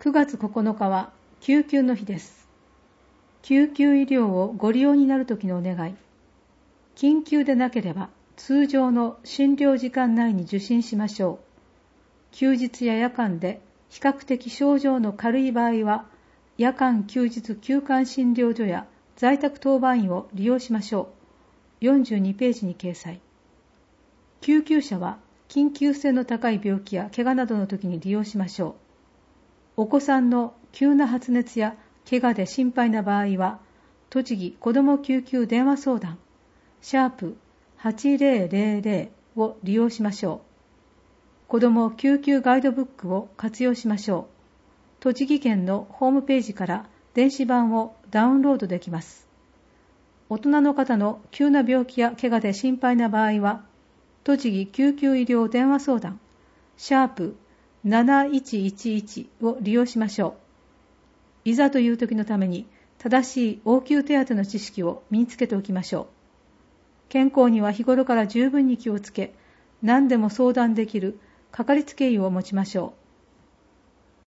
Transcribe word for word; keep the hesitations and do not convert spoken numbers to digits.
くがつここのかは救急の日です。救急医療をご利用になるときのお願い。緊急でなければ通常の診療時間内に受診しましょう。休日や夜間で比較的症状の軽い場合は、夜間休日休館診療所や在宅当番医を利用しましょう。よんじゅうにページに掲載。救急車は緊急性の高い病気や怪我などの時に利用しましょう。お子さんの急な発熱や怪我で心配な場合は、栃木子ども救急電話相談、シャープはちぜろぜろぜろを利用しましょう。子ども救急ガイドブックを活用しましょう。栃木県のホームページから電子版をダウンロードできます。大人の方の急な病気や怪我で心配な場合は、栃木救急医療電話相談、シャープなないちいちいちを利用しましょう。いざという時のために正しい応急手当の知識を身につけておきましょう。健康には日頃から十分に気をつけ、何でも相談できるかかりつけ医を持ちましょう。